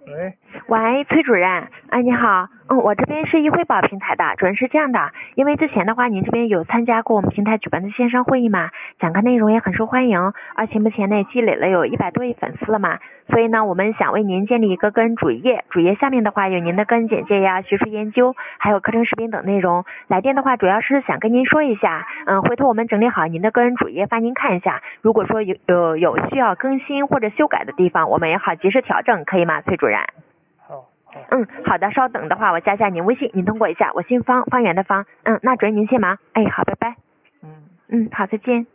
喂， 喂，崔主任，哎，你好，我这边是易汇宝平台的，主任是这样的，因为之前的话，您这边有参加过我们平台举办的线上会议嘛，讲课内容也很受欢迎，而且目前呢也积累了有100多亿粉丝了嘛，所以呢，我们想为您建立一个个人主页，主页下面的话有您的个人简介呀、学术研究，还有课程视频等内容。来电的话，主要是想跟您说一下，回头我们整理好您的个人主页发您看一下，如果说有需要更新或者修改的地方，我们也好及时调整，可以吗，崔主任？ 好。 好的，稍等的话，我加一下您微信，您通过一下，我姓方，方圆的方。那主任您先忙。哎，好，拜拜。好，再见。